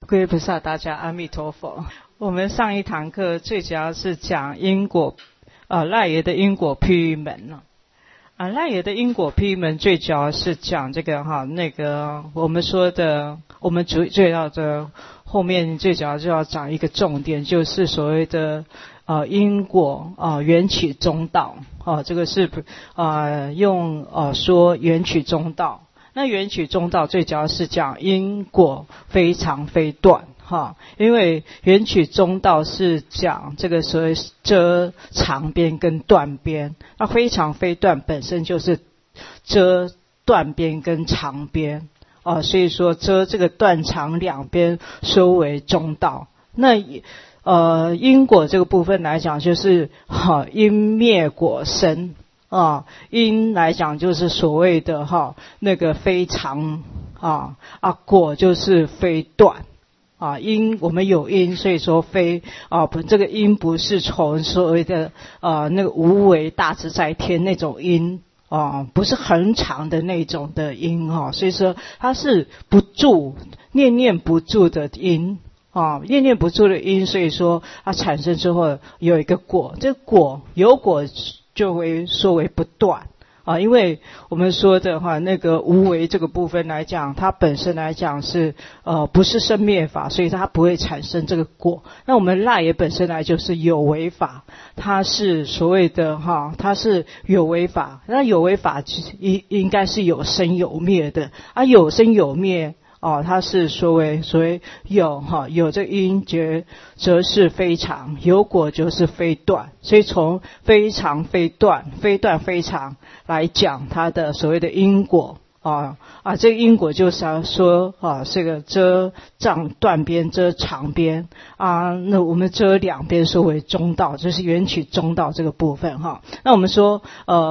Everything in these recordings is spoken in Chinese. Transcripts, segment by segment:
各位菩萨，大家阿弥陀佛。我们上一堂课最主要是讲因果，赖耶的因果譬喻门了。赖耶的因果譬喻门最主要是讲这个我们说的，我们最要的后面最主要就要讲一个重点，就是所谓的因果缘起中道。这个是用说缘起中道。那缘起中道最主要是讲因果非常非断因为缘起中道是讲这个所谓遮长边跟断边，那非常非断本身就是遮断边跟长边所以说遮这个断长两边说为中道。那因果这个部分来讲就是因灭果生因来讲就是所谓的那个非常果就是非断因我们有因，所以说非这个因不是从所谓的那个无为大自在天那种因不是很长的那种的因所以说它是不住念念不住的因念念不住的因，所以说它产生之后有一个果，这个果有果就会说为不断因为我们说的那个无为这个部分来讲，它本身来讲是不是生灭法，所以它不会产生这个果。那我们赖也本身来就是有为法，它是所谓的它是有为法，那有为法应该是有生有灭的有生有灭它是所谓有这因则是非常，有果就是非断，所以从非常非断非断非常来讲它的所谓的因果这个因果就是要说这个遮障断边遮长边那我们遮两边说为中道，就是缘起中道这个部分那我们说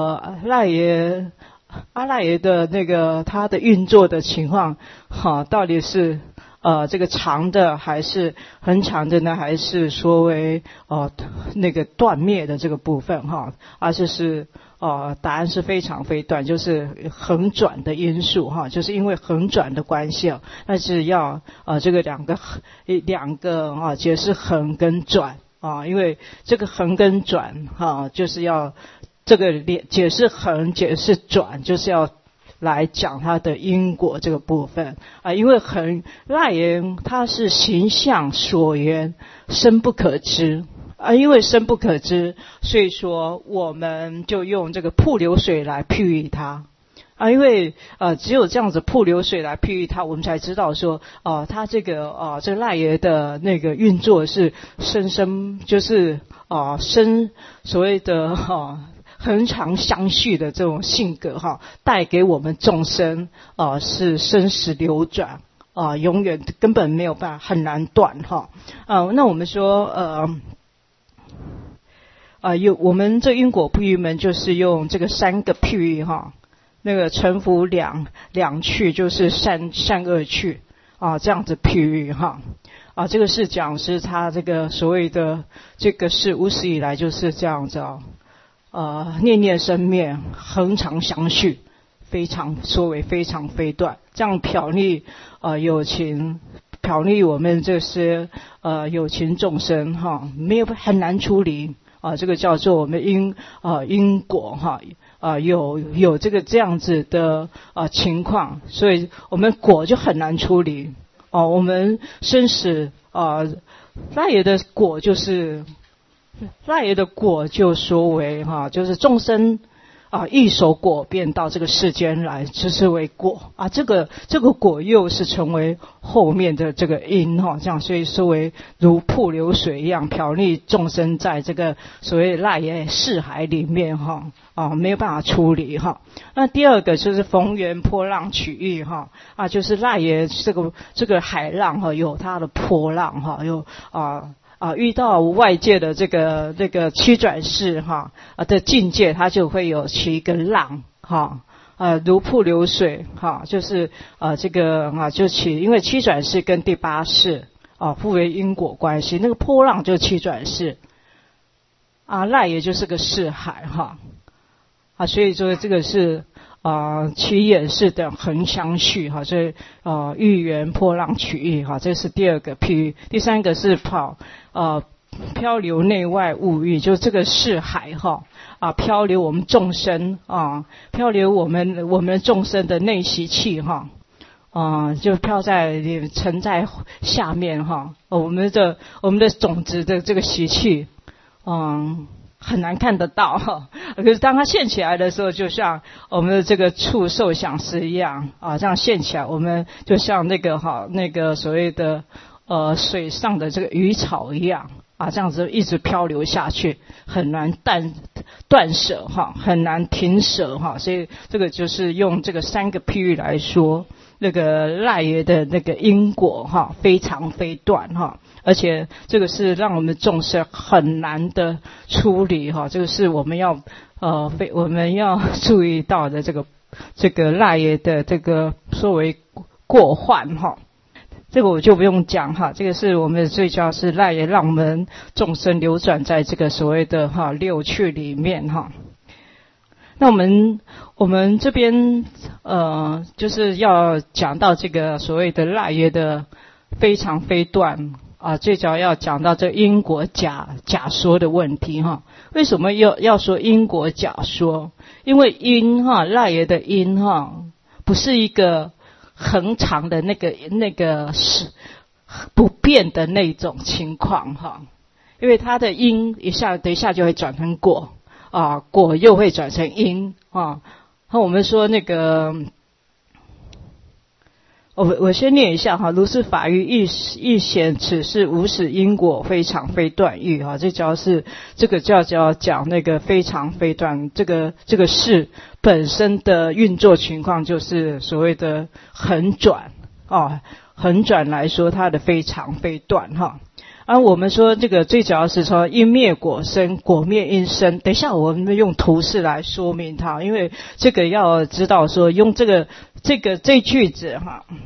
阿赖耶的那个它的运作的情况到底是这个长的还是很长的呢，还是说为那个断灭的这个部分就是答案是非常非断，就是横转的因素就是因为横转的关系那是要这个两个解释横跟转因为这个横跟转就是要这个解释横解释转，就是要来讲它的因果这个部分因为横赖耶它是形象所缘深不可知因为深不可知，所以说我们就用这个瀑流水来譬喻它因为只有这样子瀑流水来譬喻它，我们才知道说它这个赖耶的那个运作是深就是深所谓的恒常相续的这种性格带给我们众生是生死流转永远根本没有办法很难断那我们说我们这因果譬喻门就是用这个三个譬喻那个沉浮两趣就是善恶趣这样子譬喻这个是讲是他这个所谓的这个是无始以来就是这样子念念生灭恒常相续，非常说为非常非断，这样缥睨有情，缥睨我们这些有情众生没有很难处理这个叫做我们因果有这样子的情况，所以我们果就很难处理我们生死赖耶的果就是赖耶的果就说为就是众生一手果便到这个世间来，这是为果这个果又是成为后面的这个因这样，所以说为如瀑流水一样缥睨众生在这个所谓赖耶世海里面没有办法处理那第二个就是逢源波浪取义就是赖耶这个海浪有它的波浪有遇到外界的这个七转世的境界，它就会有起一个浪如瀑流水就是这个就起，因为七转世跟第八世互为因果关系，那个波浪就是七转世赖也就是个世海所以说这个是起眼式的横相续哈，所以遇缘波浪取义哈，这是第二个譬喻。第三个是漂流内外物欲，就这个是海哈漂流我们众生漂流我们众生的内习气哈就飘在沉在下面哈，我们的种子的这个习气很难看得到哈，可是当它现起来的时候，就像我们的这个触受想识一样这样现起来，我们就像那个所谓的水上的这个鱼草一样这样子一直漂流下去，很难断舍很难停舍所以这个就是用这个三个譬喻来说那个赖耶的那个因果非常非断而且这个是让我们众生很难的处理这个是我们要注意到的这个赖耶的这个作为过患这个我就不用讲这个是我们的最主要是赖耶让我们众生流转在这个所谓的六趣里面那我们这边就是要讲到这个所谓的赖耶的非常非断最主要讲到这因果假说的问题为什么要说因果假说？因为因赖耶的因不是一个恒常的那个是不变的那种情况因为它的因等一下就会转成果果又会转成因那我们说那个我先念一下如是法于亦显此是无始因果非常非断喻这个叫讲那个非常非断这个事本身的运作情况就是所谓的横转横转来说它的非常非断我们说这个最主要是说因灭果生，果灭因生。等一下我们用图示来说明它，因为这个要知道说用这句子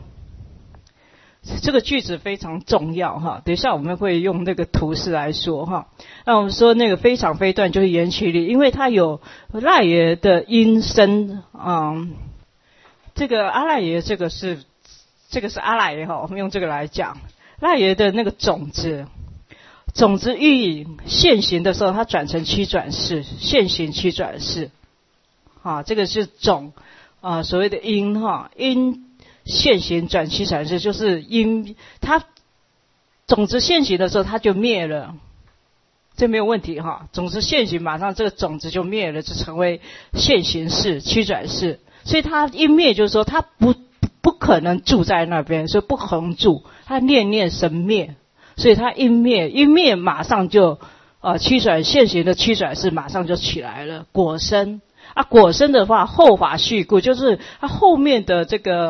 这个句子非常重要等一下我们会用那个图示来说那我们说那个非常非断就是缘起力，因为它有赖耶的因生这个阿赖耶这个是阿赖耶我们用这个来讲。赖耶的那个种子欲现行的时候，它转成七转世，现行七转世这个是所谓的因因现行转七转世，就是因它种子现行的时候它就灭了，这没有问题种子现行马上这个种子就灭了，就成为现行世七转世，所以它因灭就是说它不可能住在那边，所以不恒住，它念念生灭，所以它因灭马上就现行的七转世马上就起来了，果生果生的话后法续故，就是它后面的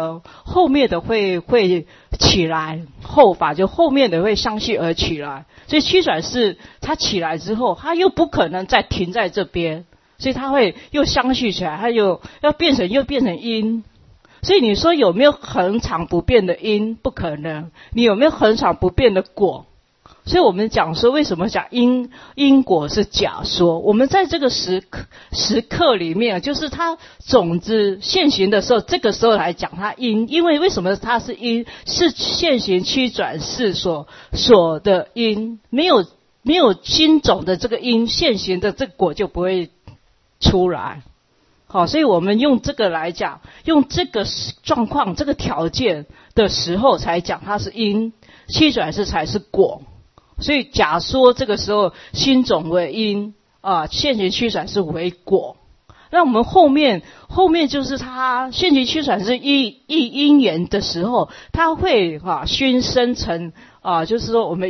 会起来，后法就后面的会相续而起来，所以七转世它起来之后它又不可能再停在这边，所以它会又相续起来，它又变成因。所以你说有没有恒常不变的因？不可能。你有没有恒常不变的果？所以我们讲说为什么讲因果是假说？我们在这个时刻里面，就是它种子现行的时候，这个时候来讲它因，因为什么它是因？是现行七转世所的因，没有新种的这个因，现行的这个果就不会出来。所以我们用这个来讲，用这个状况这个条件的时候才讲它是因，七转世才是果。所以假说这个时候新种为因现行七转世为果。那我们后面就是它现行七转世因缘的时候，它会熏生成就是说我们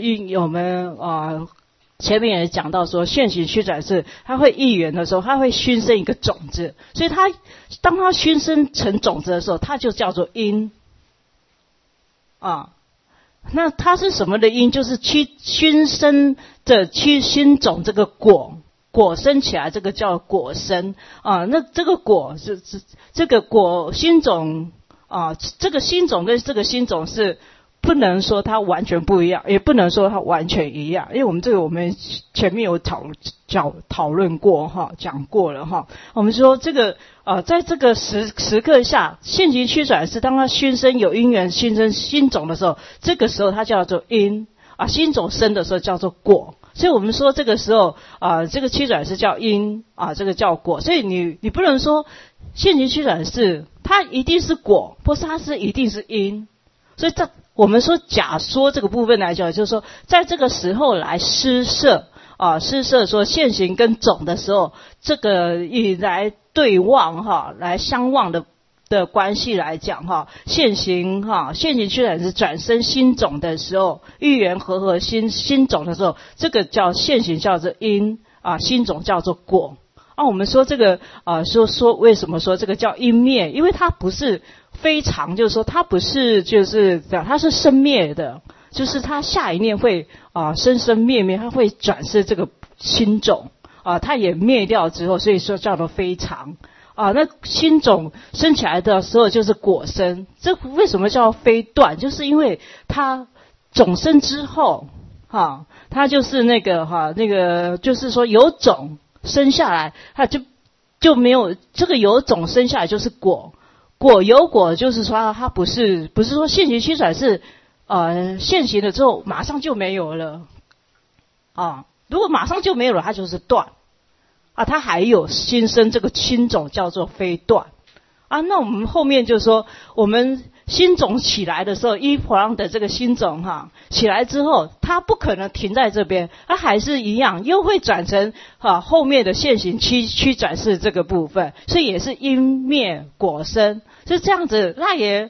前面也讲到说现行七转世它会因缘的时候，它会熏生一个种子，所以当它熏生成种子的时候，它就叫做因那它是什么的因？就是熏生的新种这个果生起来，这个叫果生那这个果是这个果新种这个新种跟这个新种是不能说它完全不一样，也不能说它完全一样，因为我们前面有讨论过哈，讲过了哈。我们说这个在这个时刻下，现行趋转是当它熏生有因缘熏生新种的时候，这个时候它叫做因新种生的时候叫做果。所以我们说这个时候这个趋转是叫因这个叫果。所以你不能说现行趋转是它一定是果，或是它是一定是因。所以我们说假说这个部分来讲，就是说在这个时候来施设说现行跟种的时候，这个以来对望来相望的关系来讲现行趋转是转生新种的时候，遇缘合新种的时候，这个叫现行叫做因新种叫做果。我们说这个说为什么说这个叫因灭？因为它不是非常，就是说它不是就是这样，它是生灭的，就是它下一念会生灭，它会转世这个新种它也灭掉之后，所以说叫做非常那新种生起来的时候就是果生。这为什么叫非断？就是因为它种生之后它就是那个就是说有种生下来，它就没有这个有种生下来就是果有果，就是说它不是说现行趋转是现行了之后马上就没有了如果马上就没有了，它就是断它还有新生这个新种叫做非断那我们后面就是说我们新种起来的时候，依婆浪的这个新种起来之后，它不可能停在这边，它还是一样，又会转成后面的现行趋转世这个部分，所以也是因灭果生，就这样子。赖爷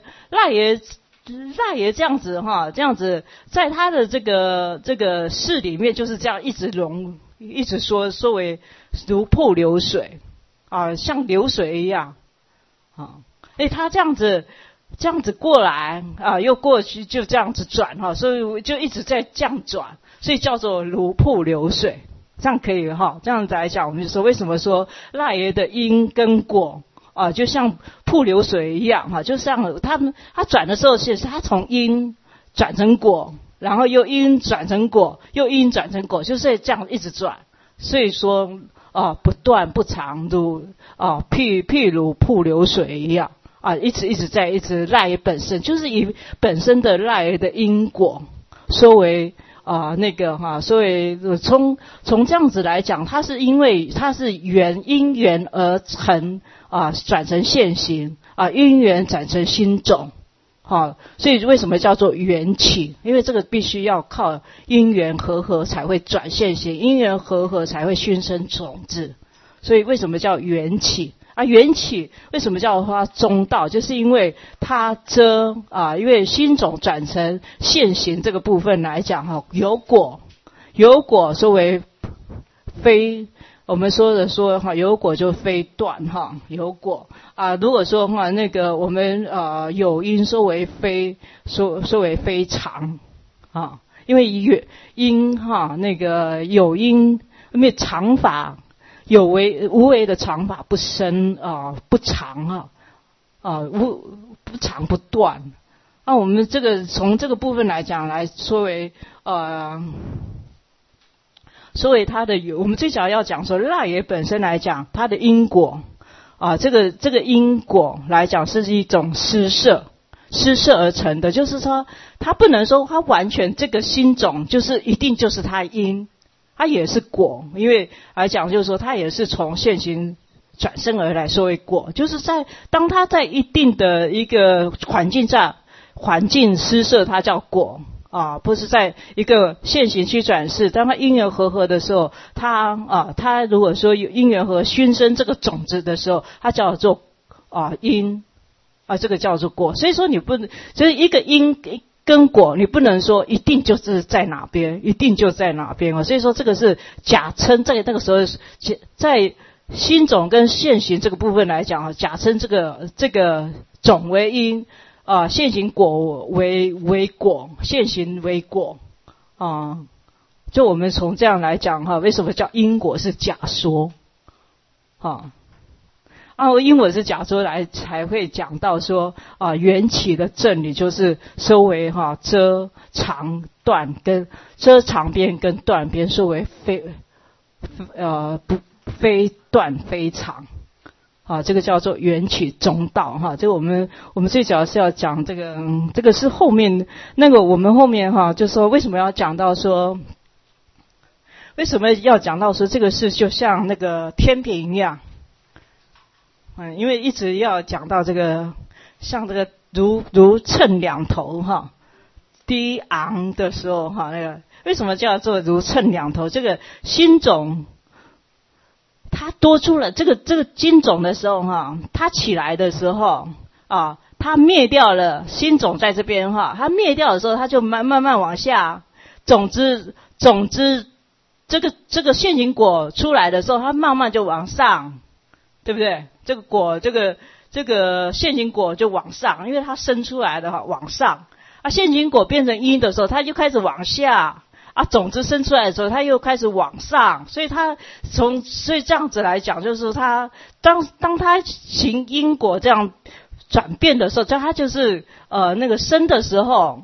这样子这样子，在他的这个事里面就是这样一直说为如瀑流水像流水一样他这样子过来又过去，就这样子转所以就一直在这样转，所以叫做如瀑流水，这样可以这样子来讲，我们就说为什么说赖爷的因跟果就像瀑流水一样就像他转的时候，其实他从因转成果，然后又因转成果，又因转成果，就是这样一直转。所以说不断不长，如譬如瀑流水一样一直赖爷本身就是以本身的赖爷的因果说为所谓从这样子来讲，它是因为它是因缘而成转成现行因缘转成新种所以为什么叫做缘起？因为这个必须要靠因缘合才会转现行，因缘合才会熏生种子，所以为什么叫缘起缘起为什么叫它中道？就是因为它因为新种转成现行这个部分来讲有果说为非，我们说有果就非断有果如果说那个我们有因说为非，说为非常因为因那个有因，因为常法有为无为的常法不生不长不长不断我们这个从这个部分来讲来说为它的我们最早要讲说赖爷本身来讲它的因果这个因果来讲是一种施设而成的，就是说它不能说它完全这个新种就是一定就是它因，它也是果，因为来讲就是说它也是从现行转生而来说为果，就是当它在一定的一个环境施设，它叫果不是在一个现行趋转世，当它因缘合的时候，它如果说有因缘合熏生这个种子的时候，它叫做因这个叫做果。所以说你不能就是一个因跟果，你不能说一定就是在哪边，一定就在哪边所以说这个是假称，在那个时候在新种跟现行这个部分来讲假称这个种为因现行果为果，现行为果就我们从这样来讲为什么叫因果是假说因为是假说来才会讲到说缘起的正理就是收为遮长断跟遮长边跟断边收为非断非长。这个叫做缘起中道这个我们最主要是要讲这个这个是后面那个我们后面就说为什么要讲到说这个事就像那个天平一样，因为一直要讲到这个像这个如秤两头低昂的时候那个为什么叫做如秤两头？这个心种它多出了这个金种的时候它起来的时候它灭掉了心种在这边它灭掉的时候，它就慢慢往下，种子这个现行果出来的时候，它慢慢就往上，对不对？这个果这个现行果就往上，因为它生出来的往上现行果变成因的时候，它就开始往下。种子生出来的时候，它又开始往上，所以这样子来讲，就是它当它行因果这样转变的时候，它就是那个生的时候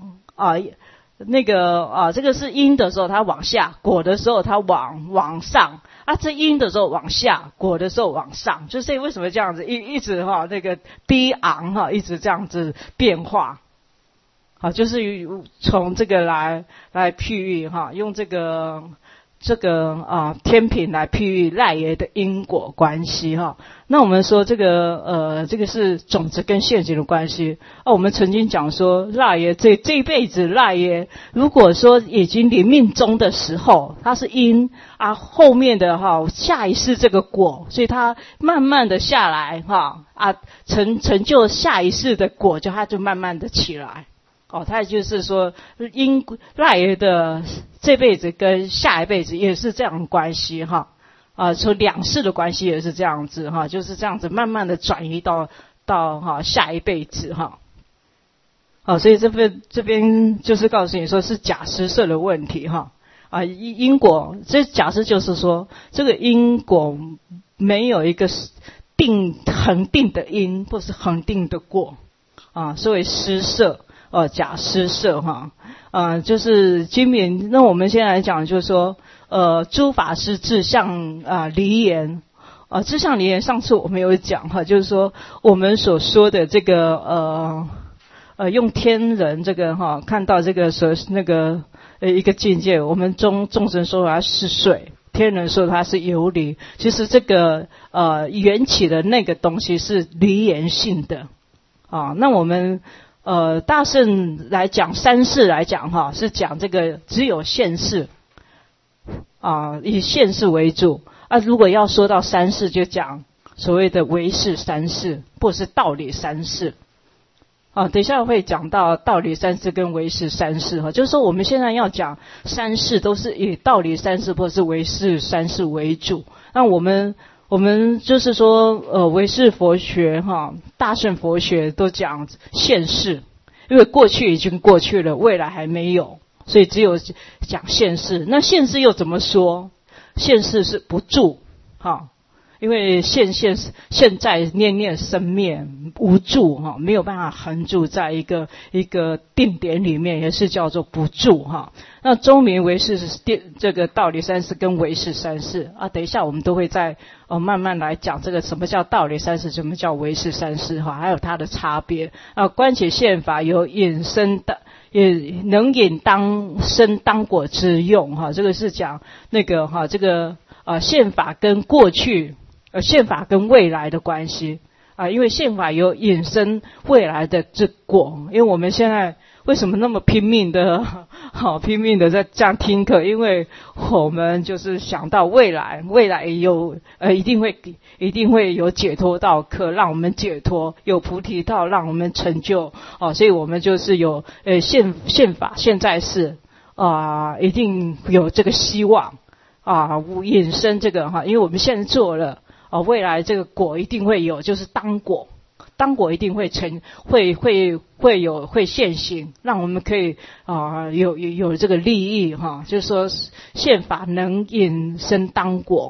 这个是因的时候它往下，果的时候它往上这因的时候往下，果的时候往上，就是为什么这样子一直那个低昂一直这样子变化。就是从这个来譬喻用这个天平来譬喻赖耶的因果关系那我们说这个是种子跟现行的关系我们曾经讲说赖耶这一辈子赖耶，如果说已经临命终的时候，它是因后面的下一世这个果，所以它慢慢的下来成就下一世的果，它就慢慢的起来。他就是说因赖耶的这辈子跟下一辈子也是这样的关系从两世的关系也是这样子就是这样子慢慢的转移到下一辈子所以这边就是告诉你说是假施设的问题因果这假设就是说这个因果没有一个恒定的因或是恒定的果所以施设假施设就是经典。那我们先来讲，就是说诸法是志向离言志向离言。上次我们有讲就是说我们所说的这个用天人这个看到这个那个一个境界，我们众生说它是水，天人说它是游离。其实这个缘起的那个东西是离言性的那我们大圣来讲三世来讲是讲这个只有现世以现世为主如果要说到三世，就讲所谓的唯识三世或是道理三世等一下会讲到道理三世跟唯识三世就是说我们现在要讲三世都是以道理三世或是唯识三世为主。那我们就是说唯识佛学大乘佛学都讲现世，因为过去已经过去了，未来还没有，所以只有讲现世。那现世又怎么说？现世是不住因为现在念念生灭无住没有办法恒住在一个定点里面，也是叫做不住那中名唯识是这个道理三世跟唯识三世等一下我们都会再慢慢来讲这个什么叫道理三世，什么叫唯识三世还有它的差别观起现法有引生的，也能引当生当果之用这个是讲那个这个现法跟过去现法跟未来的关系因为现法有引申未来的这果。因为我们现在为什么那么拼命的在这样听课，因为我们就是想到未来有一定会有解脱道课让我们解脱，有菩提道让我们成就所以我们就是有现法现在是一定有这个希望引申这个因为我们现在做了未来这个果一定会有，就是当果一定会会现行，让我们可以有这个利益就是说现法能引生当果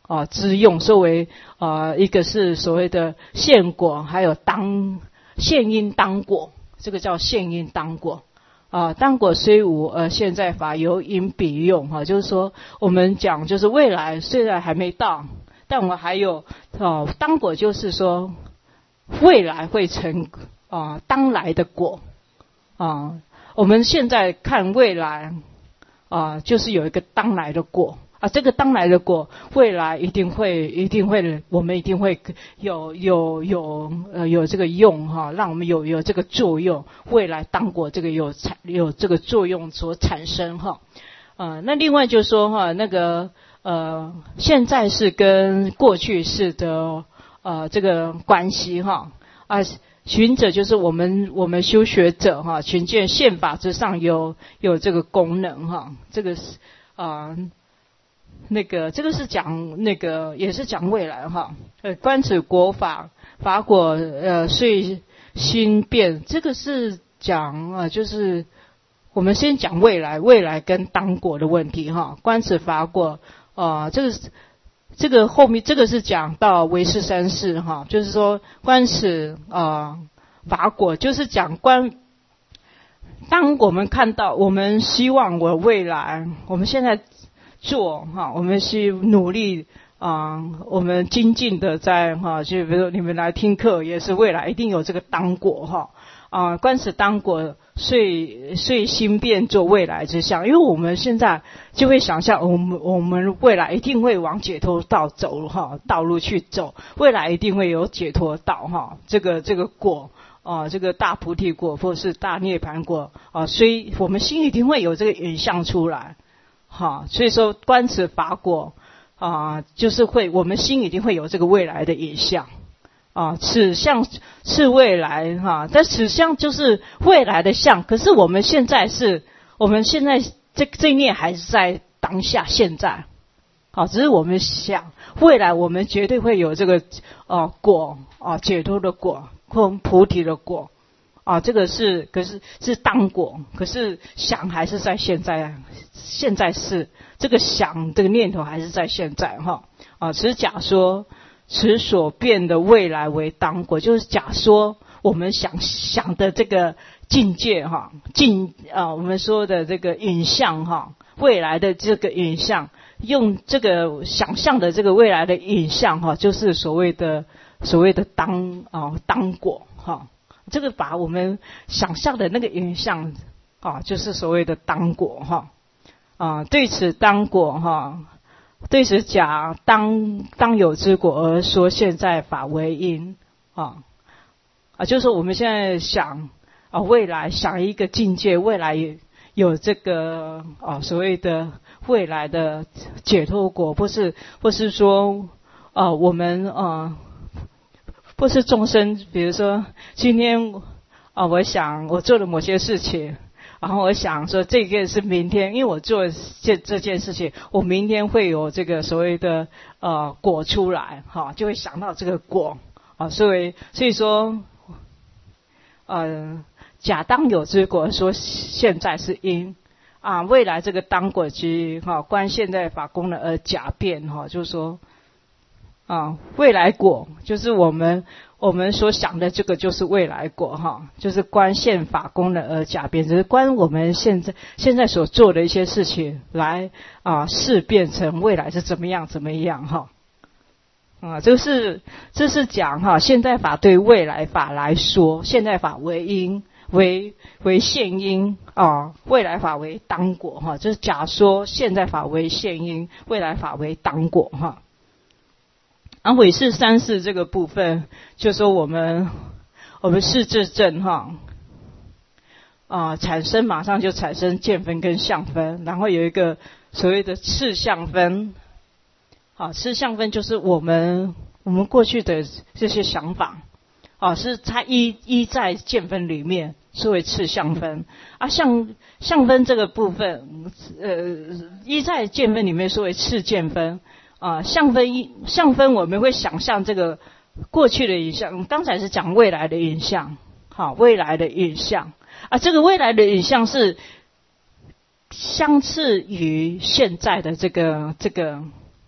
之用，作为一个是所谓的现果，还有现因当果，这个叫现因当果。当果虽无，而现在法由因彼用。就是说我们讲就是未来虽然还没到，但我们还有当果，就是说未来会成当来的果。我们现在看未来就是有一个当来的果。这个当来的果，未来一定会，我们一定会有这个用让我们有这个作用，未来当果这个有这个作用所产生那另外就是说那个现在是跟过去式的这个关系寻者就是我们修学者寻见宪法之上有这个功能这个是这个是讲也是讲未来观此国法果遂心变，这个是讲就是我们先讲未来跟当果的问题观此法果这个后面这个是讲到唯识三世就是说观此法果，就是讲当我们看到我们希望未来，我们现在做我们是努力我们精进的在就比如说你们来听课，也是未来一定有这个当果观此当果遂心变作未来之相，因为我们现在就会想象我们未来一定会往解脱道走道路去走，未来一定会有解脱道这个果这个大菩提果或是大涅槃果所以我们心一定会有这个影像出来所以说观此法果就是我们心一定会有这个未来的影像此相是未来但此相就是未来的相，可是我们现在这一念还是在当下现在只是我们想未来我们绝对会有这个果解脱的果或菩提的果这个可是当果，可是想还是在现在是这个想这个念头还是在现在只是假说此所变的未来为当果，就是假说我们想的这个境界我们说的这个影像未来的这个影像，用这个想象的这个未来的影像就是所谓的当果这个把我们想象的那个影像就是所谓的当果对此当果对此假当有之果而说现在法为因就是说我们现在想未来想一个境界，未来有这个所谓的未来的解脱果，或是说我们或是众生，比如说今天我想我做了某些事情，然后我想说这件是明天，因为我做这件事情，我明天会有这个所谓的果出来就会想到这个果所以说假当有之果说现在是因未来这个当果即观现在法功能而假变就是说未来果就是我们所想的这个就是未来果就是观现法功能而假变，只是观我们现在所做的一些事情来事变成未来是怎么样这是讲现在法对未来法来说，现在法为因为现因未来法为当果就是假说现在法为现因，未来法为当果唯识三世这个部分，就说我们识智证产生马上就产生见分跟相分，然后有一个所谓的次相分次相分就是我们过去的这些想法是它依在见分里面是为次相分相分这个部分依在见分里面是为次见分相分我们会想象这个过去的影像，刚才是讲未来的影像未来的影像这个未来的影像是相似于现在的这个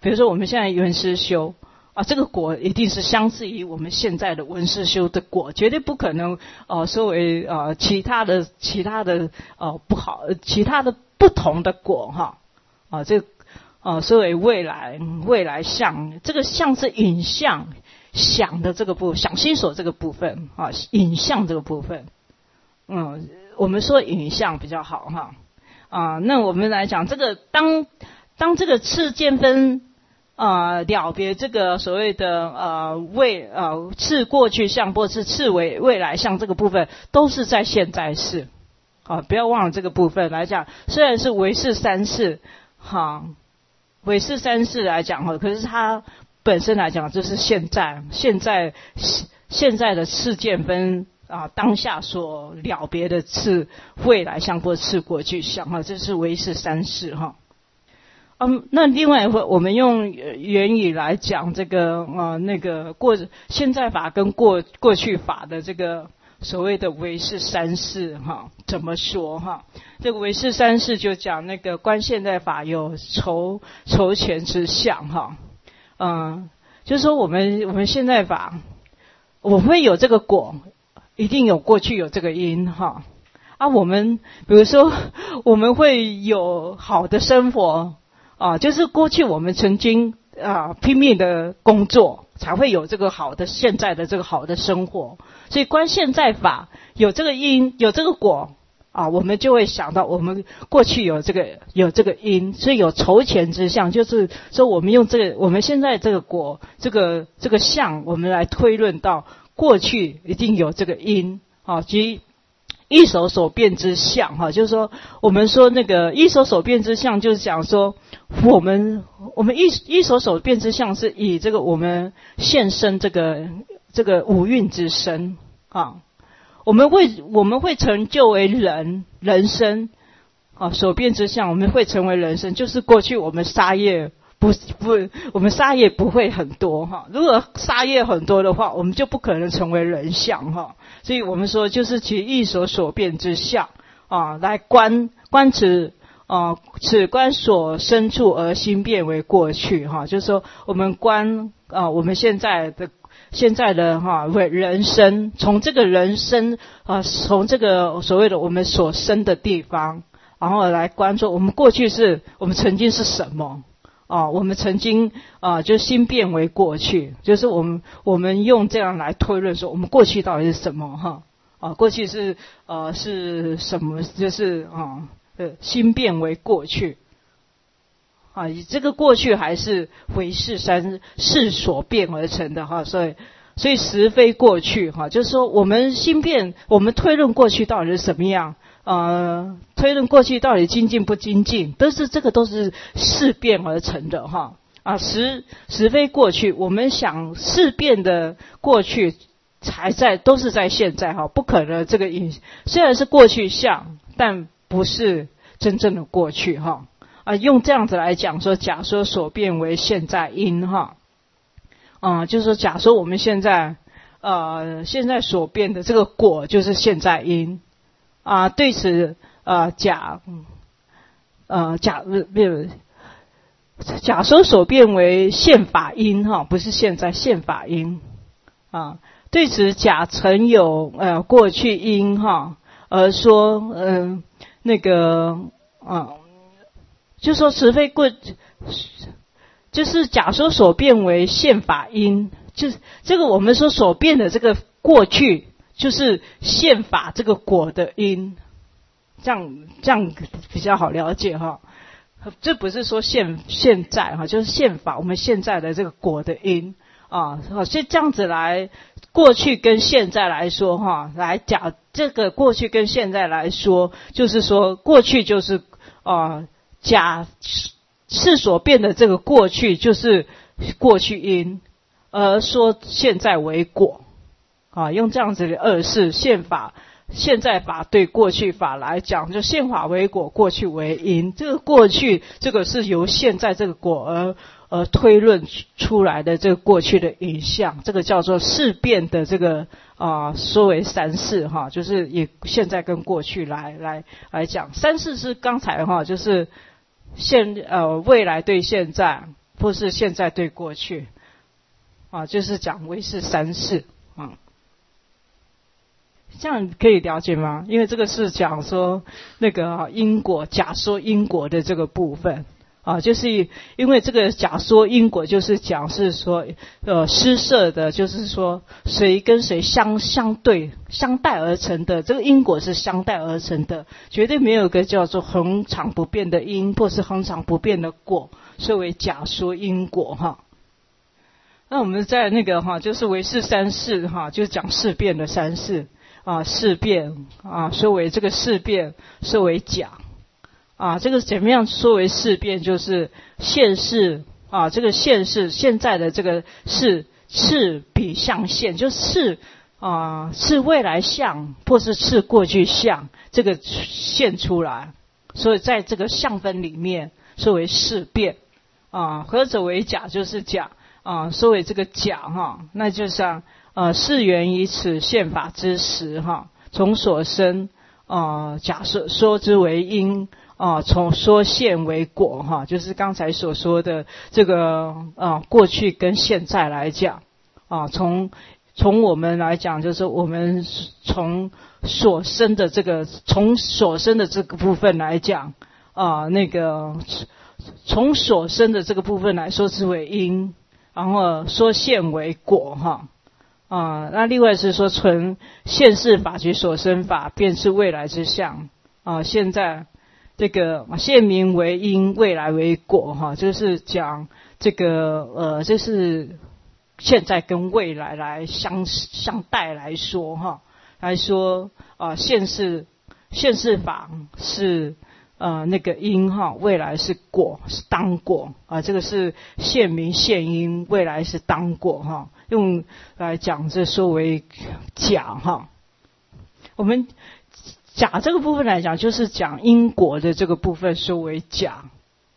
比如说我们现在文思修这个果一定是相似于我们现在的文思修的果，绝对不可能说为其他的不好，其他的不同的果这个所谓未来相，这个相是影像想的这个部分，想心所这个部分影像这个部分，我们说影像比较好那我们来讲这个当这个次见分了别这个所谓的次过去相或是次未来相这个部分，都是在现在世不要忘了这个部分来讲，虽然是唯识三世唯识三世来讲可是它本身来讲就是现在的次见分当下所了别的次未来相或次过去相这是唯识三世那另外我们用原语来讲这个那个现在法跟过去法的这个所谓的唯识三世怎么说这个唯识三世就讲那个观现在法有筹前之相就是说我们现在法我们会有这个果，一定有过去有这个因我们比如说我们会有好的生活就是过去我们曾经拼命的工作，才会有这个好的现在的这个好的生活。所以观现在法有这个因有这个果我们就会想到我们过去有这个因，所以有筹前之相，就是说我们用我们现在这个果这个相，我们来推论到过去一定有这个因即一手所变之相就是说我们说那个一手所变之相，就是讲说我们一手所变之相是以这个我们现生这个五蕴之身我们会成就为人身所变之相，我们会成为人身，就是过去我们杀业我们杀业不会很多如果杀业很多的话，我们就不可能成为人相所以我们说就是其一手所变之相来观此观所生处而心变为过去就是说我们观我们现在的人生，从这个人生从这个所谓的我们所生的地方，然后来观说我们过去我们曾经是什么我们曾经就心变为过去，就是我们用这样来推论说我们过去到底是什么过去是什么，就是心变为过去这个过去还是唯识三世所变而成的所以实非过去就是说我们心变，我们推论过去到底是什么样推论过去到底精进不精进，这个都是事变而成的实非过去，我们想事变的过去都是在现在不可能这个虽然是过去相，但不是真正的过去用这样子来讲说，假说所变为现在因就是说假说我们现在所变的这个果就是现在因对此假说所变为现法因不是现在现法因对此假曾有过去因而说那个就说实非过，就是假说所变为现法因，就是这个我们说所变的这个过去就是现法这个果的因，这样比较好了解这不是说现在就是现法我们现在的这个果的因所以这样子来过去跟现在来说来讲这个过去跟现在来说，就是说过去就是假是所变的这个过去就是过去因，而说现在为果用这样子的二世现在法对过去法来讲，就现法为果，过去为因。这个过去这个是由现在这个果而推论出来的这个过去的影像，这个叫做事变的这个说为三世就是以现在跟过去来讲。三世是刚才就是未来对现在或是现在对过去啊，就是讲唯识三世啊。这样可以了解吗？因为这个是讲说那个因果，假说因果的这个部分啊，就是因为这个假说因果就是讲是说施设的，就是说谁跟谁相对相待而成的，这个因果是相待而成的，绝对没有一个叫做恒常不变的因或是恒常不变的果，所以为假说因果哈。那我们在那个就是唯识三世就是讲事变的三世啊，事变啊，说为这个事变说为假啊，这个怎么样说为事变？就是现世啊，这个现世现在的这个是比象现，就是是未来相或是过去相，这个现出来，所以在这个相分里面说为事变啊，何者为假？就是假啊，说为这个假那就像是缘以此现法之时从所生假设说之为因从说现为果就是刚才所说的这个过去跟现在来讲从我们来讲，就是我们从所生的这个部分来讲那个从所生的这个部分来说之为因，然后说现为果那另外是说纯现世法及所生法便是未来之相现在这个现名为因，未来为果就是讲这个就是现在跟未来来相待来说现世法是那个因未来是果，是当果这个是现名现因，未来是当果用来讲这说为假我们假这个部分来讲，就是讲因果的这个部分说为假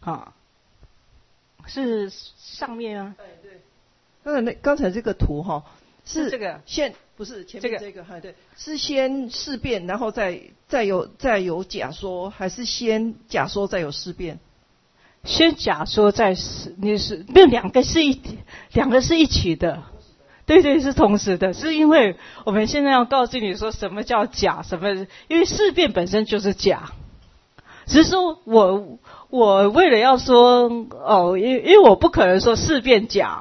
是上面啊？ 对，刚才这个图是这个不是前面这个对，是先事变，然后再有假说，还是先假说再有事变？ 先假说再你是没有两个是一起的，对，是同时的，是因为我们现在要告诉你说什么叫假，因为事变本身就是假，只是说我为了要说因为我不可能说事变假，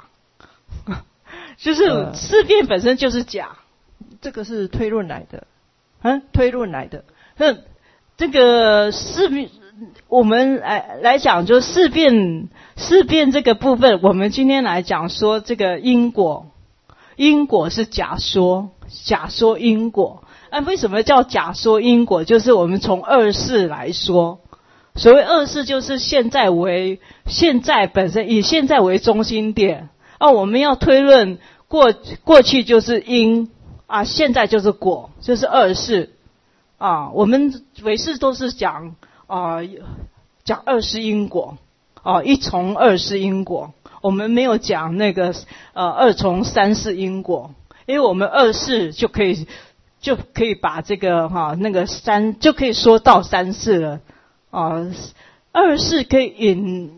就是事变本身就是假。 这个是推论来的，推论来的。 那这个事变，我们来讲，就事变这个部分，我们今天来讲说这个因果是假说因果。为什么叫假说因果？就是我们从二世来说，所谓二世就是现在本身以现在为中心点我们要推论过去就是因现在就是果，就是二世我们唯识都是讲二世因果一从二世因果，我们没有讲那个二从三世因果，因为我们二世就可以把这个那个三就可以说到三世了二世可以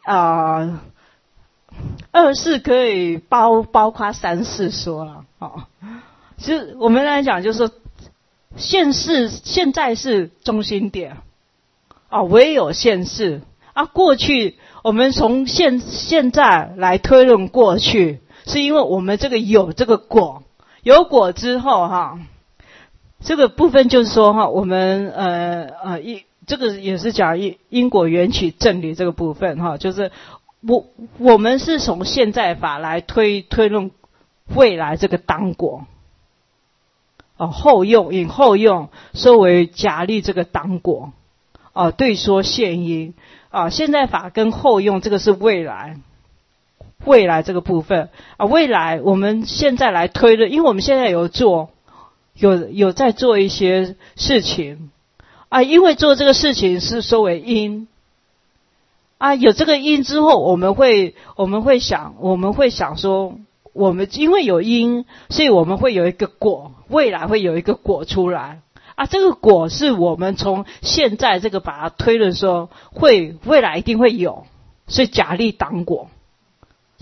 二世可以包括三世说了其实我们来讲就是说现在是中心点唯有现世过去我们从现在来推论过去，是因为我们这个有这个果，有果之后这个部分就是说我们这个也是讲因果缘起正理这个部分就是我们是从现在法来推论未来这个当果后用引后用说为假立这个当果对说现因现在法跟后用这个是未来这个部分未来我们现在来推论，因为我们现在有在做一些事情因为做这个事情是说为因有这个因之后，我们会想说，我们因为有因，所以我们会有一个果，未来会有一个果出来这个果是我们从现在这个把它推论说未来一定会有，所以假立当果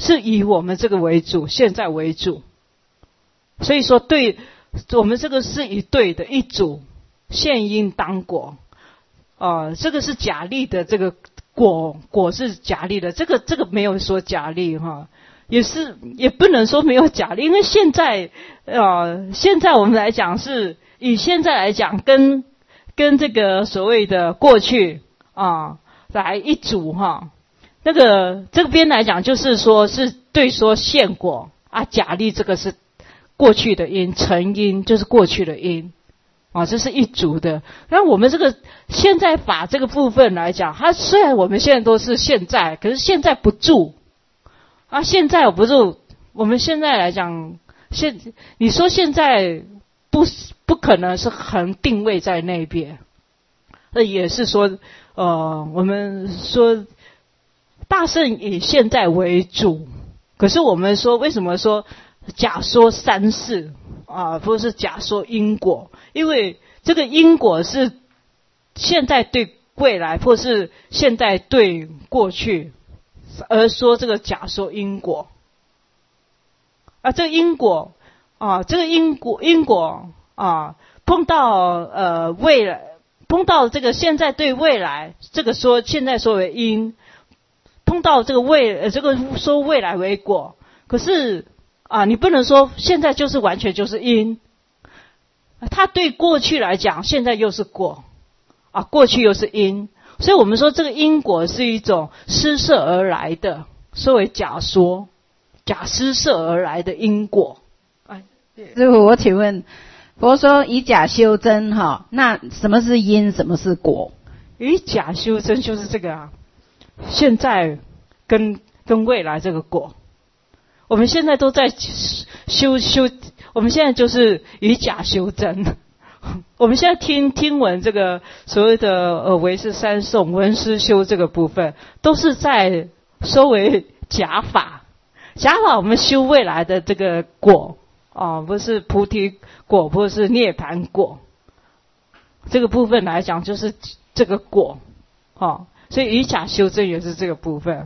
是以我们这个为主，现在为主。所以说对，我们这个是以对的一主，现因当果。这个是假立的，这个果是假立的，这个没有说假立哈，也不能说没有假立，因为现在我们来讲是以现在来讲跟这个所谓的过去来一组哈。这个边来讲就是说是对说现果假立这个是过去的因，成因就是过去的因这是一组的。那我们这个现在法这个部分来讲，它虽然我们现在都是现在，可是现在不住现在不住。我们现在来讲，你说现在不可能是恒定位在那边，也是说我们说大圣以现在为主，可是我们说为什么说假说三世或是假说因果？因为这个因果是现在对未来，或是现在对过去，而说这个假说因果这个因果这个因果碰到未来，碰到这个现在对未来，这个说现在说为因，碰到这个这个说未来为果。可是你不能说现在就是完全就是因，它对过去来讲，现在又是果过去又是因，所以我们说这个因果是一种施设而来的，所谓假说，假施设而来的因果。 师父，我请问，佛说以假修真那什么是因，什么是果？ 以假修真就是这个现在跟未来这个果。我们现在都在修，我们现在就是以假修真。我们现在听闻这个所谓的唯识三颂闻思修这个部分，都是在收为假法。假法我们修未来的这个果不是菩提果，不是涅槃果。这个部分来讲就是这个果所以以假修真也是这个部分。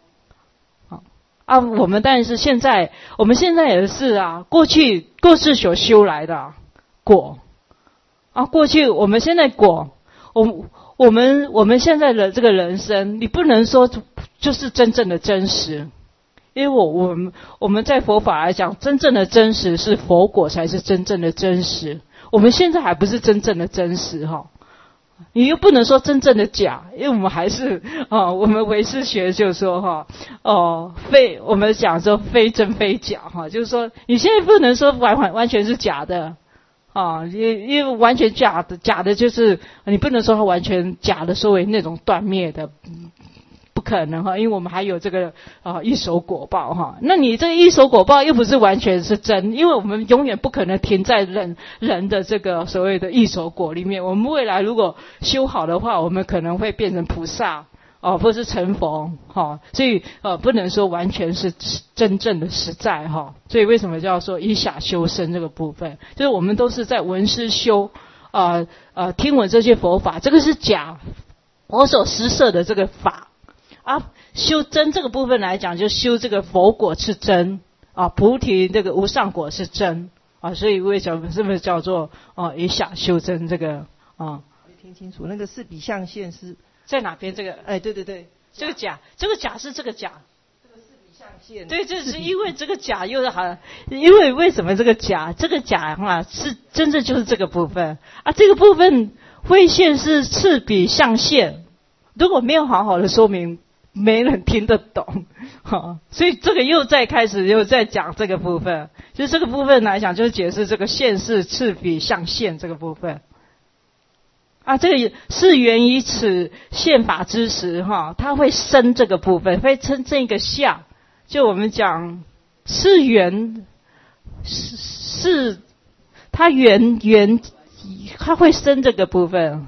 我们但是我们现在也是过去所修来的果过去我们现在果，我们现在的这个人生，你不能说就是真正的真实，因为我们在佛法来讲，真正的真实是佛果才是真正的真实，我们现在还不是真正的真实你又不能说真正的假，因为我们还是我们唯识学就说我们讲说非真非假就是说你现在不能说完全是假的因为完全假的就是你不能说它完全假的说为那种断灭的，不可能因为我们还有这个一手果报那你这一手果报又不是完全是真，因为我们永远不可能停在人的这个所谓的一手果里面。我们未来如果修好的话，我们可能会变成菩萨或是成佛所以不能说完全是真正的实在所以为什么叫说以假修身这个部分，就是我们都是在闻思修听闻这些佛法，这个是假我所施设的这个法修真这个部分来讲，就修这个佛果是真菩提这个无上果是真所以为什么是不是叫做以假修真这个没听清楚，那个四比象限是在哪边？这个对， 这个假是这个假， 这个四比象限对，这是因为这个假又是因为为什么这个假是真正就是这个部分这个部分慧线是次比象限，如果没有好好的说明，没人听得懂所以这个又在讲这个部分，就是这个部分来讲，就是解释这个线是次比象限这个部分这个是源于此宪法之时它会生这个部分，会生这个相，就我们讲是缘，是它它会生这个部分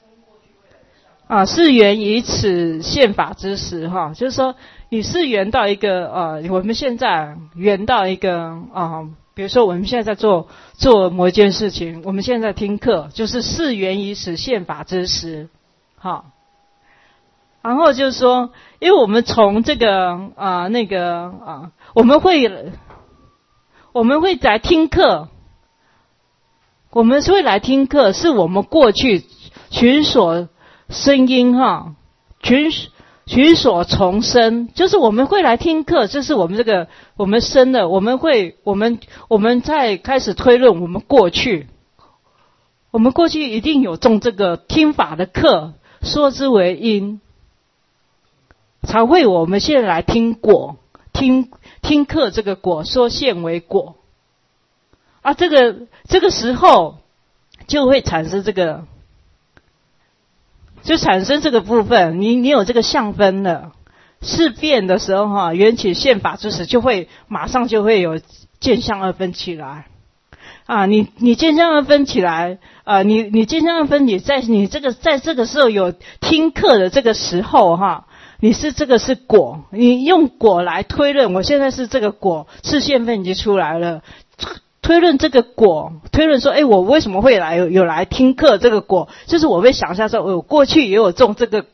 是缘于此宪法之时就是说你是缘到一个我们现在缘到一个比如说我们现在在做某一件事情，我们现在听课，就是缘于此宪法之时然后就是说，因为我们从这个我们会来听课，我们会来听课，是我们过去群所声音哈，群所重生，就是我们会来听课，就是我们这个我们生的，我们在开始推论我们过去一定有种这个听法的课，说之为因，才会我们现在来听果，听课这个果说现为果啊，这个时候就会产生这个。就产生这个部分，你有这个相分了，事变的时候哈，缘起现法之时，就会马上就会有见相二分起来啊！你见相二分起来啊！你见相二分，在这个时候有听课的这个时候哈，这个是果，你用果来推论，我现在是这个果，是现分已经出来了。推论这个果，推论说，我为什么会有来听课这个果，就是我会想一下说，我过去也有种这个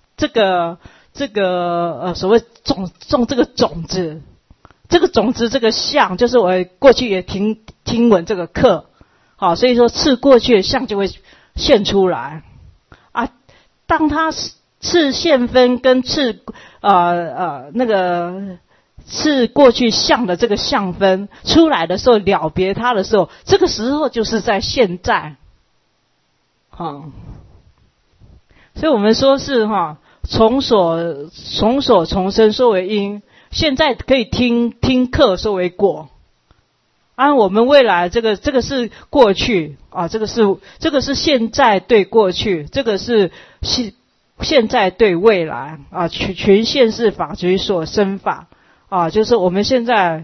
所谓种这个种子，这个种子这个相，就是我过去也听闻这个课，好，所以说次过去的相就会现出来啊。当它次现分跟次是过去相的这个相分出来的时候，了别它的时候，这个时候就是在现在，所以我们说是从所重生说为因，现在可以听课说为果。按我们未来这个是过去啊，这个是现在对过去，这个是现在对未来啊，群现世法局所生法。啊，就是我们现在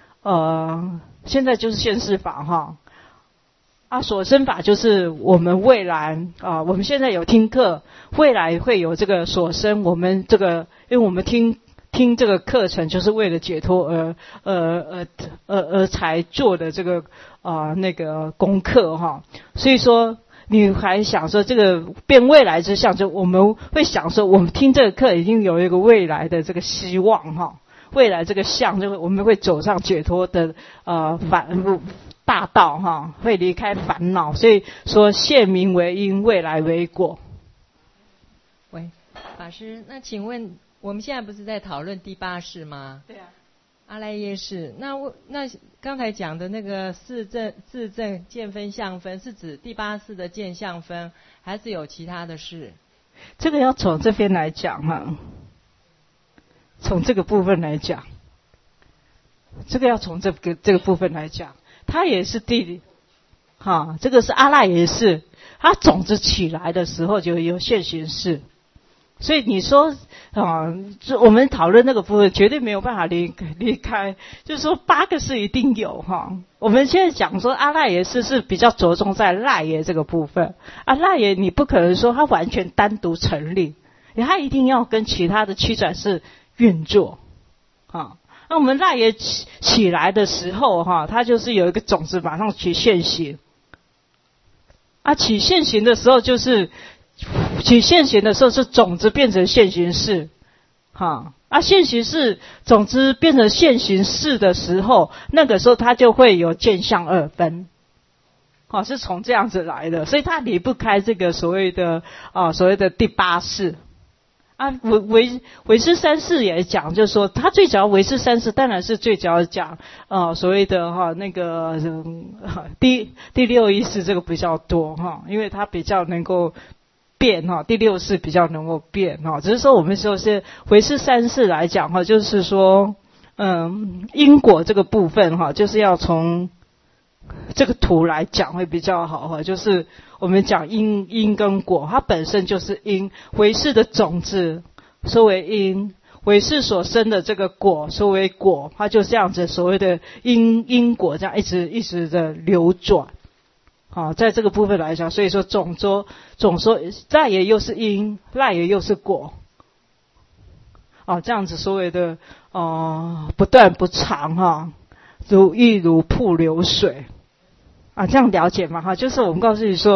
就是现世法哈，所生法就是我们未来啊，我们现在有听课，未来会有这个所生，我们这个，因为我们听这个课程，就是为了解脱而才做的这个那个功课哈，所以说你还想说这个变未来之相，就我们会想说，我们听这个课已经有一个未来的这个希望哈。未来这个相就会，我们会走上解脱的大道哈，会离开烦恼，所以说现名为因，未来为果。 喂，法师，那请问我们现在不是在讨论第八世吗？ 对啊， 阿赖耶识。那刚才讲的那个自证见分相分，是指第八世的见相分，还是有其他的事？ 这个要从这边来讲哈。从这个部分来讲，这个要从这个部分来讲，它也是这个是阿赖耶识，它种子起来的时候就有现行识，所以你说我们讨论那个部分绝对没有办法离开，就是说8个是一定有哈。我们现在讲说阿赖耶识是比较着重在赖耶这个部分，赖耶你不可能说它完全单独成立，它一定要跟其他的趋转识运作那我们赖耶起来的时候它就是有一个种子马上起现行起现行的时候就是起现行的时候是种子变成现行识现行识种子变成现行识的时候，那个时候它就会有见相二分是从这样子来的，所以它离不开这个所谓的第八识唯识三世也讲，就是说他最主要唯识三世当然是最主要讲所谓的那个第六意识这个比较多因为它比较能够变第六识比较能够变只是说我们说是唯识三世来讲就是说因果这个部分就是要从这个图来讲会比较好就是我们讲因跟果，它本身就是因，唯识的种子说为因，唯识所生的这个果说为果，它就这样子所谓的因果这样一直的流转在这个部分来讲，所以说总说赖耶又是因，赖耶又是果这样子所谓的不断不长亦如瀑流水这样了解吗就是我们告诉你说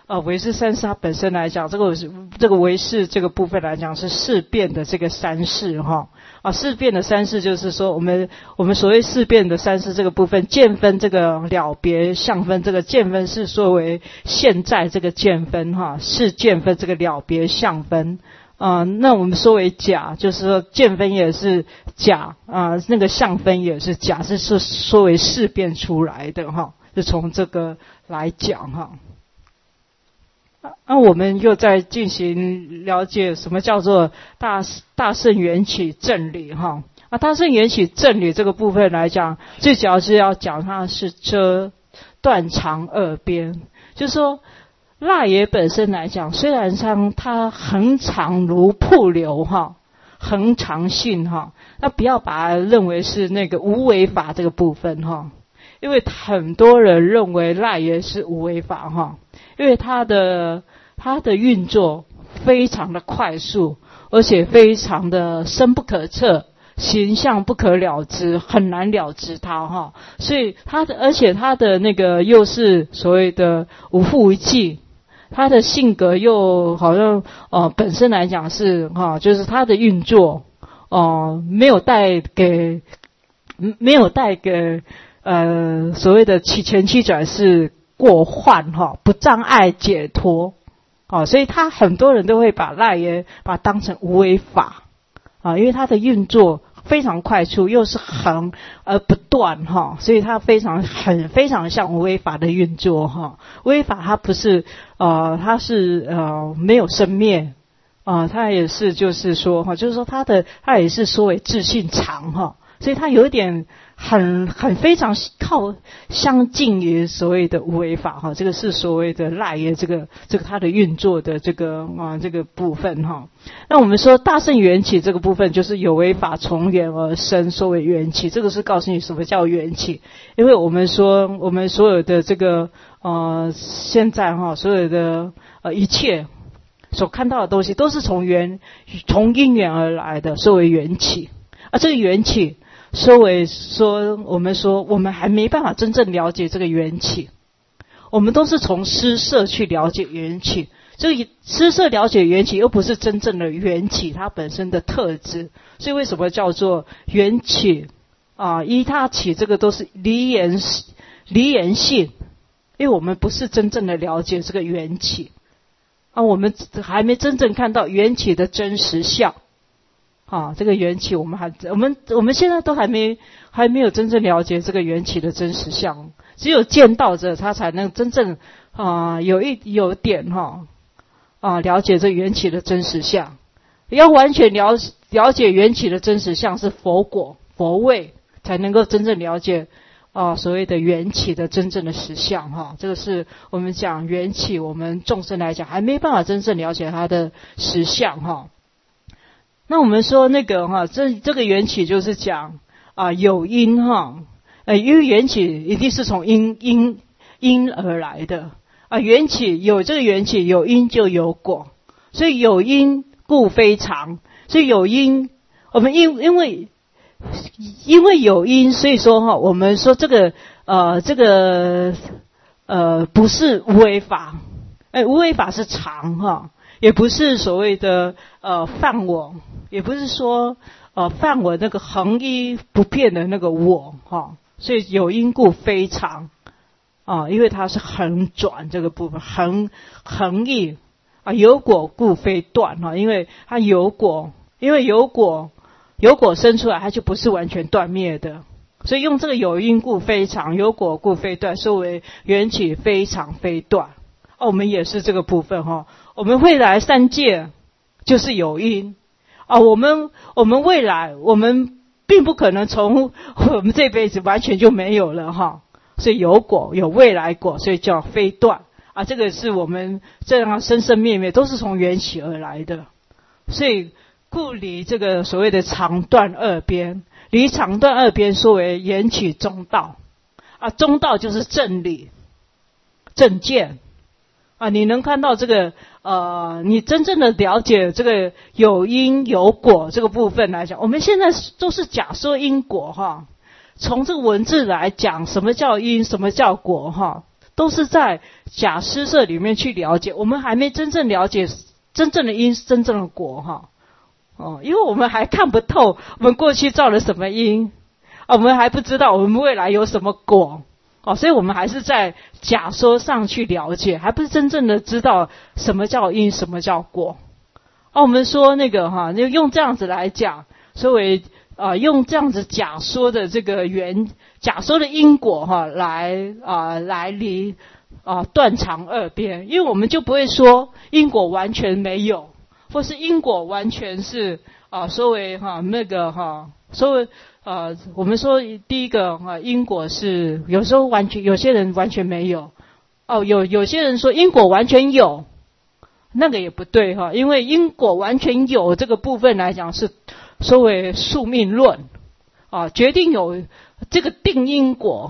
唯识三世它本身来讲，这个唯识这个部分来讲是事变的这个三世哈。事变的三世就是说我们所谓事变的三世这个部分，见分这个了别相分，这个见分是作为现在这个见分哈，是见分这个了别相分。那我们说为假，就是说见分也是假那个相分也是假，是说为事变出来的哈，就从这个来讲哈。我们又在进行了解什么叫做大圣缘起正理哈。大圣缘起正理这个部分来讲，最主要是要讲它是遮断长二边，就是说赖耶本身来讲，虽然上它恒常如瀑流哈，恒常性哈，那不要把它认为是那个无为法这个部分哈，因为很多人认为赖耶是无为法哈，因为它的运作非常的快速，而且非常的深不可测，形象不可了知，很难了知它哈，所以而且它的那个又是所谓的无复无迹，它的性格又好像本身来讲是就是它的运作没有带给所谓的前七转是过患不障碍解脱所以他很多人都会把赖耶把它当成无为法因为它的运作非常快速，又是恒而不断所以它非常像无为法的运作无为法它不是它是没有生灭它也是就是说它也是说为自性常所以它有一点非常相近于所谓的无为法这个是所谓的赖耶这个它的运作的这个部分那我们说大圣缘起这个部分就是有为法从缘而生，说为缘起，这个是告诉你什么叫缘起。因为我们说我们所有的这个现在所有的一切所看到的东西都是从因缘而来的，说为缘起。这个缘起我们还没办法真正了解这个缘起，我们都是从施设去了解缘起，这个施设了解缘起又不是真正的缘起它本身的特质，所以为什么叫做缘起依他起，这个都是离言性，因为我们不是真正的了解这个缘起我们还没真正看到缘起的真实相这个缘起我们现在都还没有真正了解这个缘起的真实相，只有见到者他才能真正有点了解这缘起的真实相。要完全了解缘起的真实相是佛果佛位才能够真正了解所谓的缘起的真正的实相这个是我们讲缘起，我们众生来讲还没办法真正了解它的实相那我们说那个这个缘起就是讲有因因为缘起一定是从因而来的缘起有这个缘起有因就有果，所以有因故非常，所以有因我们因为有因，所以说我们说这个不是无为法无为法是常也不是所谓的犯我，也不是说犯我那个恒一不变的那个我所以有因故非常因为它是恒转这个部分恒义有果故非断因为它有果，因为有果生出来它就不是完全断灭的，所以用这个有因故非常，有果故非断，说为缘起非常非断我们也是这个部分我们未来三界就是有因我们未来我们并不可能从我们这辈子完全就没有了所以有果有未来果，所以叫非断这个是我们这样生生灭灭都是从缘起而来的，所以故离这个所谓的长断二边，离长断二边说为缘起中道中道就是正理正见你能看到这个你真正的了解这个有因有果这个部分来讲，我们现在都是假设因果从这个文字来讲什么叫因什么叫果都是在假施设里面去了解，我们还没真正了解真正的因，真正的果哈。因为我们还看不透我们过去造了什么因，我们还不知道我们未来有什么果。所以我们还是在假说上去了解，还不是真正的知道什么叫因，什么叫果。我们说那个用这样子来讲，所谓用这样子假说的这个假说的因果来离断肠二边，因为我们就不会说因果完全没有，或是因果完全是所谓所谓我们说第一个因果是有时候完全，有些人完全没有，有些人说因果完全有，那个也不对因为因果完全有这个部分来讲是所谓宿命论决定有这个定因果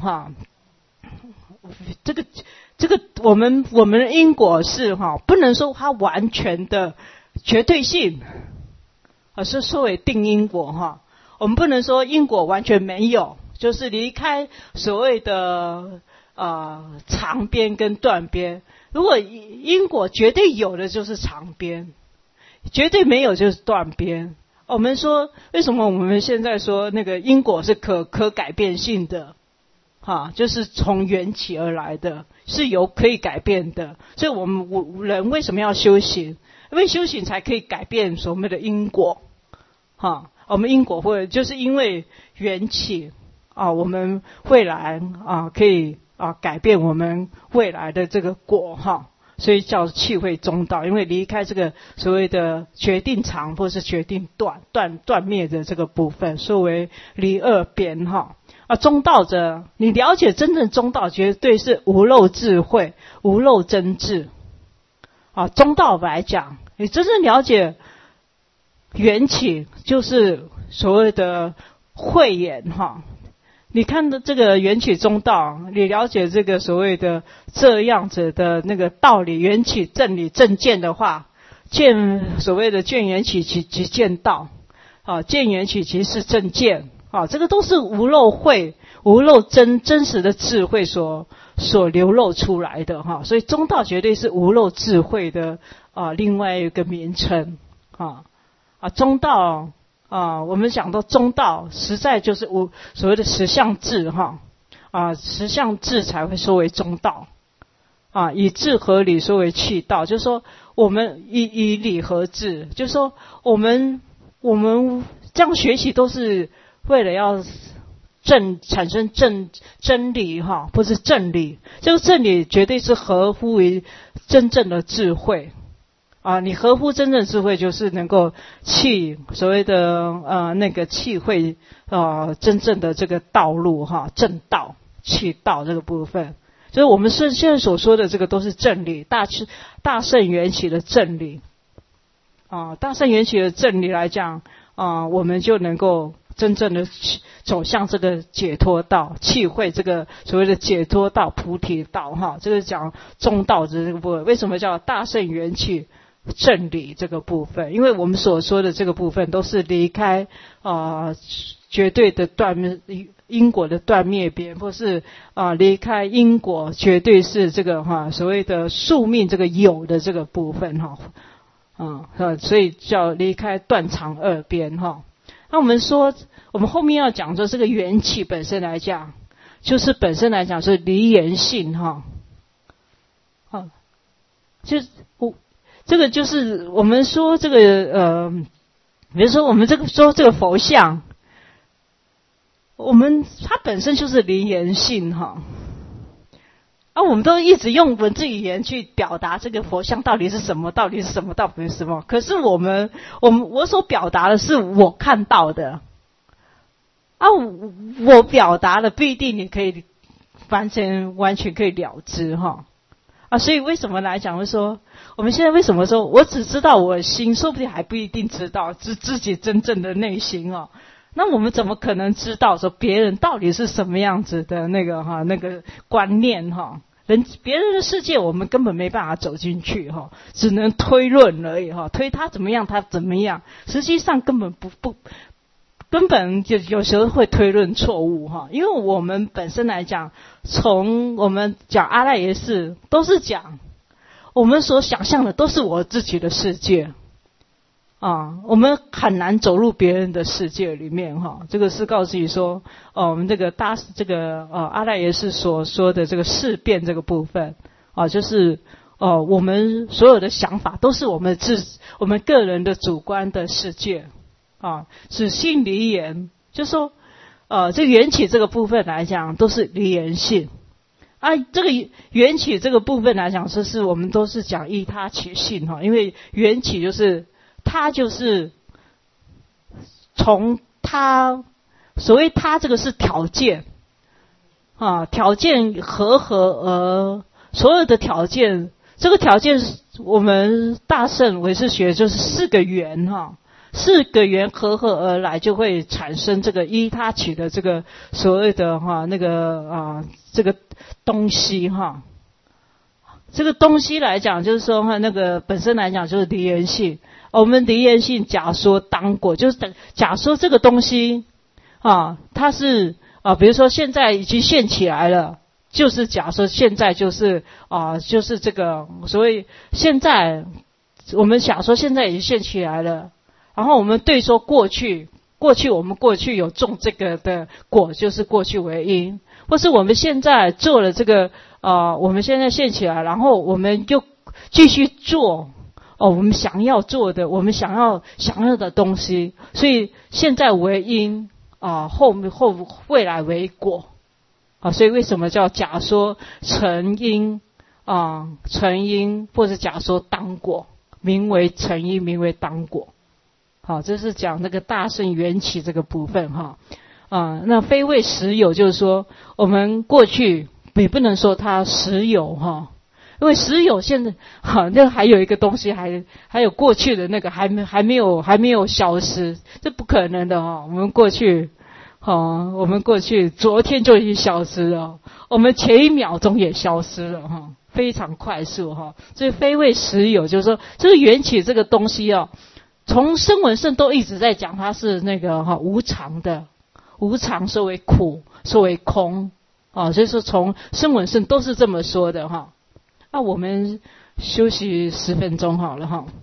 这个我们的因果是不能说它完全的绝对性是所谓定因果我们不能说因果完全没有，就是离开所谓的长边跟断边。如果因果绝对有的就是长边，绝对没有就是断边。我们说为什么我们现在说那个因果是可改变性的就是从缘起而来的，是可以改变的。所以我们人为什么要修行？因为修行才可以改变所谓的因果我们因果会就是因为缘起我们未来可以改变我们未来的这个果所以叫气会中道，因为离开这个所谓的决定长或是决定断灭的这个部分，所谓离二边中道者，你了解真正中道绝对是无漏智慧，无漏真智中道来讲，你真正了解缘起就是所谓的慧眼你看的这个缘起中道，你了解这个所谓的这样子的那个道理，缘起正理正见的话，所谓的见缘起即见道见缘起即是正见这个都是无漏慧，无漏真实的智慧所流露出来的所以中道绝对是无漏智慧的另外一个名称中道我们讲到中道实在就是所谓的实相智实相智才会说为中道以智合理说为气道，就是说我们以理合智，就是说我们这样学习都是为了要产生真理或是正理，这个正理绝对是合乎于真正的智慧你合乎真正的智慧，就是能够所谓的那个气会真正的这个道路正道气道这个部分，就是我们现在所说的这个都是正理，大圣缘起的正理大圣缘起的正理来讲我们就能够真正的走向这个解脱道，气会这个所谓的解脱道菩提道这个讲中道的这个部分。为什么叫大圣缘起正理这个部分？因为我们所说的这个部分都是离开绝对的因果的断灭边，或是离开因果绝对是这个所谓的宿命这个有的这个部分所以叫离开断肠二边那我们说我们后面要讲说这个缘起本身来讲，就是本身来讲是离缘性就是这个就是我们说这个比如说我们说这个佛像，它本身就是离缘性我们都一直用文字语言去表达这个佛像到底是什么，到底是什么，到底是什么。可是我所表达的是我看到的我表达的不一定你可以完全可以了知所以为什么来讲，就是说我们现在为什么说我只知道我的心，说不定还不一定知道自己真正的内心那我们怎么可能知道说别人到底是什么样子的那个观念别人的世界我们根本没办法走进去只能推论而已推他怎么样他怎么样，实际上根本根本就有时候会推论错误哈，因为我们本身来讲，从我们讲阿赖耶识都是讲我们所想象的都是我自己的世界啊，我们很难走入别人的世界里面哈。这个是告诉你说，我们这个阿赖耶识所说的这个事变这个部分啊，就是我们所有的想法都是我们个人的主观的世界。啊，是性离言，就是说，这个缘起这个部分来讲，都是离言性。啊，这个缘起这个部分来讲，是我们都是讲依他起性哈，因为缘起就是它就是从它，所谓它这个是条件啊，条件合而所有的条件，这个条件我们大乘唯识学就是4个缘哈。4个缘合而来，就会产生这个依他起的这个所谓的这个东西哈。这个东西来讲，就是说那个本身来讲就是离言性。我们离言性假说当果，就是假说这个东西啊，它是比如说现在已经现起来了，就是假说现在就是就是这个所谓现在我们假说现在已经现起来了。然后我们对说过去我们过去有种这个的果，就是过去为因，或是我们现在做了这个我们现在现起来，然后我们就继续做我们想要做的，我们想要的东西，所以现在为因未来为果所以为什么叫假说成因成因，或者假说当果，名为成因，名为当果。好，这是讲那个大乘缘起这个部分哈。那非谓实有，就是说我们过去也不能说它实有哈，因为实有现在那还有一个东西还有过去的那个还没有消失，这不可能的哈。我们过去昨天就已经消失了，我们前一秒钟也消失了哈，非常快速哈。所以非谓实有，就是说这个缘起这个东西从声闻圣都一直在讲它是那个无常的，无常说为苦，说为空所以说从声闻圣都是这么说的哈。那我们休息10分钟好了哈。